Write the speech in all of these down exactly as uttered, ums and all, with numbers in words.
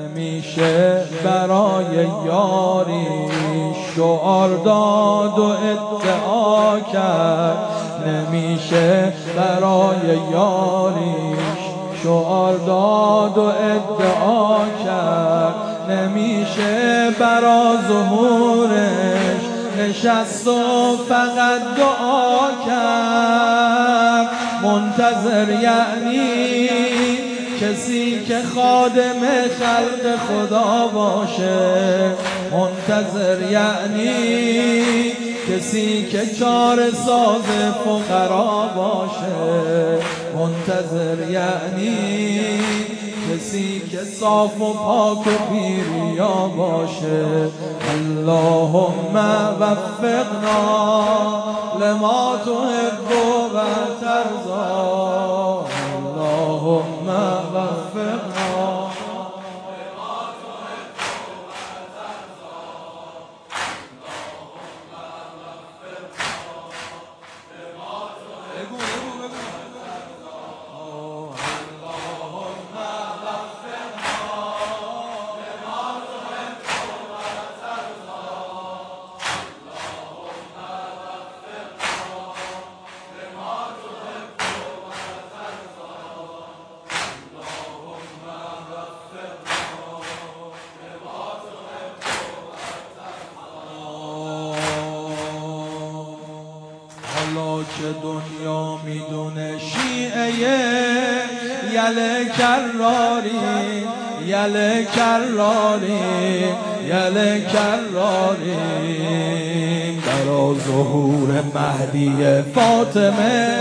نمیشه برای یاری شعار داد و ادعا کرد، نمیشه برای یاری شعار داد و ادعا کرد، نمیشه برا ظهورش نشست و فقط دعا کرد. منتظر یعنی کسی که خادم خلق خدا باشه، منتظر یعنی کسی که چاره ساز فقرا باشه، منتظر یعنی کسی که صاف و پاک و پیریا باشه. اللهم وفقنا لما تحب و ترضى، اللهم وفقنا که دنیا میدونه شیعه یله کراری، یله کراری، یله کراری برا ظهور مهدی فاطمه.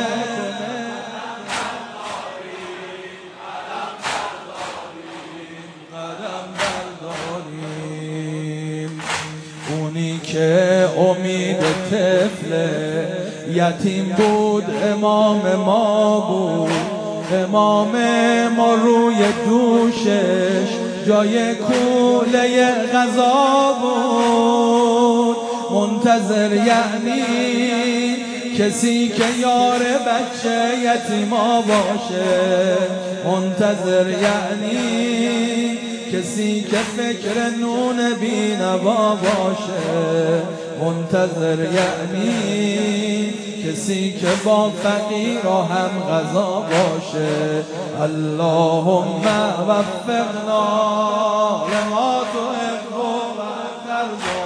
اونی که امید طفله یتیم بود امام ما بود، امام ما روی دوشش جای کوله غذا بود. منتظر یعنی کسی که یار بچه یتیما باشه، منتظر یعنی کسی که فکر نون بینوا باشه، منتظر یعنی کسی که با فقیر هم غذا باشه. اللهم وفقنا لما تحب و ترضى.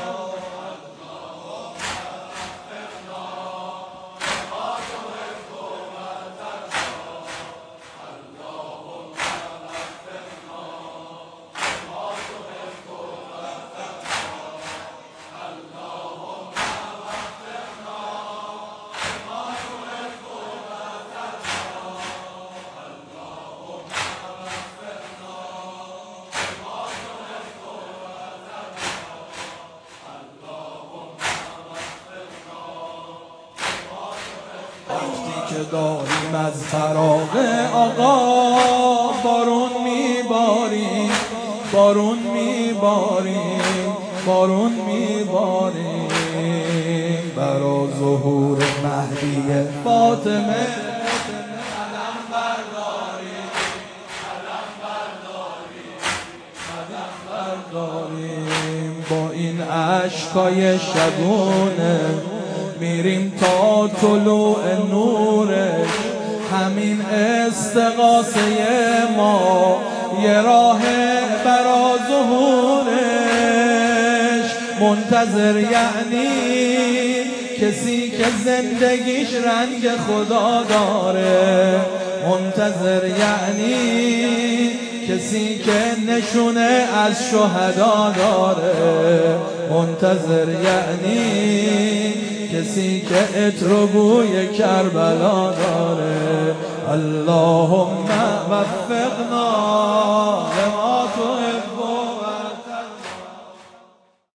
که داریم از فراغ آقا بارون میباریم، بارون میباریم، بارون میباریم برا ظهور مهدی فاطمه. علم برداریم، علم برداریم، علم برداریم با این عشقای شبونه میریم تا طلوع نورش. همین استغاثه ما یه راه برا ظهورش. منتظر یعنی کسی که زندگیش رنگ خدا داره، منتظر یعنی کسی که نشونه از شهدا داره، منتظر یعنی کسی که عطر و بوی کربلا داره. اللهم وفقنا لما